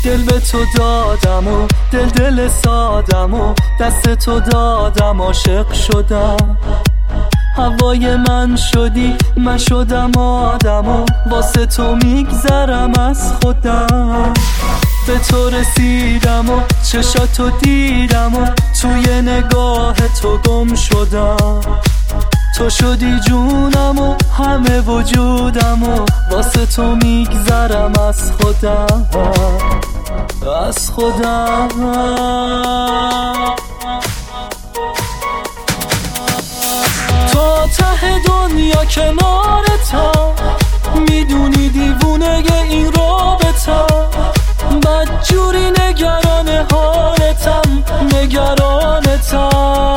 دل به تو دادم و دل سادم و دست تو دادم، عاشق شدم. هوای من شدی، من شدم آدم و واسه تو میگذرم از خودم. به تو رسیدم و چشاتو دیدم و توی نگاه تو گم شدم. تو شدی جونم و همه وجودم و واسه تو میگذرم از خودم، از خودم. تا ته دنیا کنارتم، میدونی دیوونه این رابطم. بدجوری نگران حالتم، نگرانتم.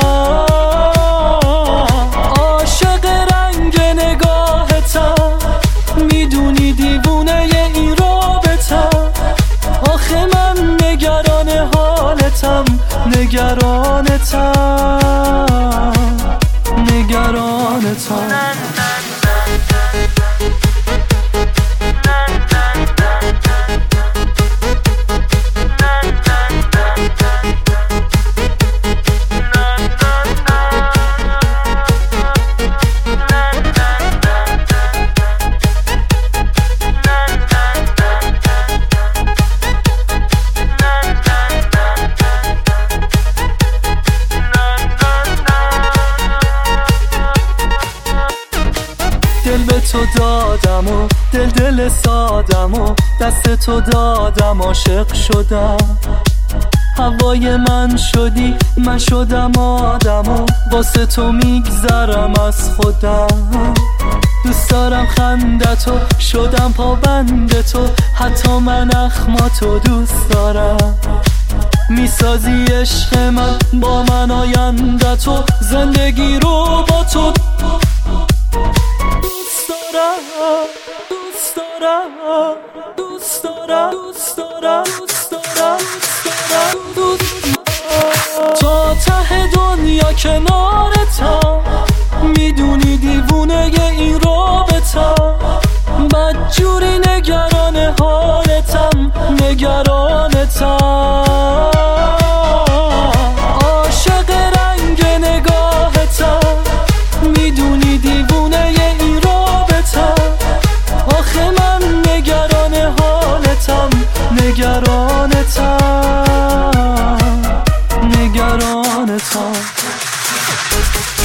عاشق رنگ نگاهتم، میدونی دیوونه این رابطم. آخه من نگران حالتم، نگرانتم، نگرانتم. دل به تو دادم و دل سادم و دست تو دادم، عاشق شدم. هوای من شدی، من شدم آدم و واسه تو میگذرم از خودم. دوست دارم خندتو، شدم پابند تو، حتی من اخماتو دوست دارم. میسازی عشق من با من آینده تو، زندگی رو با تو دوست دارم، دوست دارم، دوست دارم، دوست دارم، دوست دارم. تا ته دنیا کنارتم، میدونی دیوونه این رابطم. بدجوری نگران حالتم، نگرانتم. عاشق رنگ نگاهتم، میدونی دیوونه این رابطم. آخه من نگران حالتم، نگرانتم، نگرانتم.